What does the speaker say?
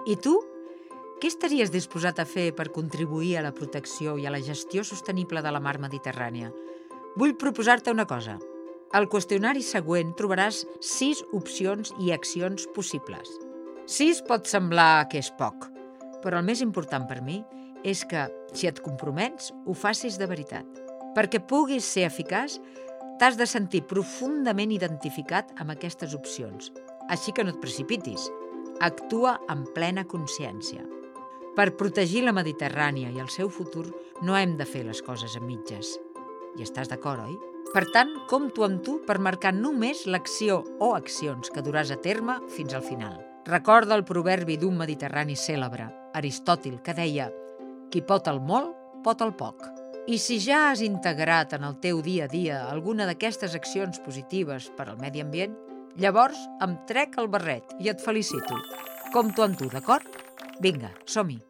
I tu? Què estaries disposat a fer per contribuir a la protecció i a la gestió sostenible de la mar Mediterrània? Vull proposar-te una cosa. Al qüestionari següent trobaràs 6 opcions i accions possibles. 6 pot semblar que és poc, però el més important per mi és que, si et compromets, ho facis de veritat. Perquè puguis ser eficaç, t'has de sentir profundament identificat amb aquestes opcions. Així que no et precipitis. Actua amb plena consciència. Per protegir la Mediterrània i el seu futur no hem de fer les coses a mitges. Hi estàs d'acord, oi? Per tant, compto amb tu per marcar només l'acció o accions que duràs a terme fins al final. Recorda el proverbi d'un mediterrani cèlebre, Aristòtil, que deia: qui pot el molt, pot el poc. I si ja has integrat en el teu dia a dia alguna d'aquestes accions positives per al medi ambient, llavors em trec el barret i et felicito. Compto amb tu, d'acord? Vinga, som-hi!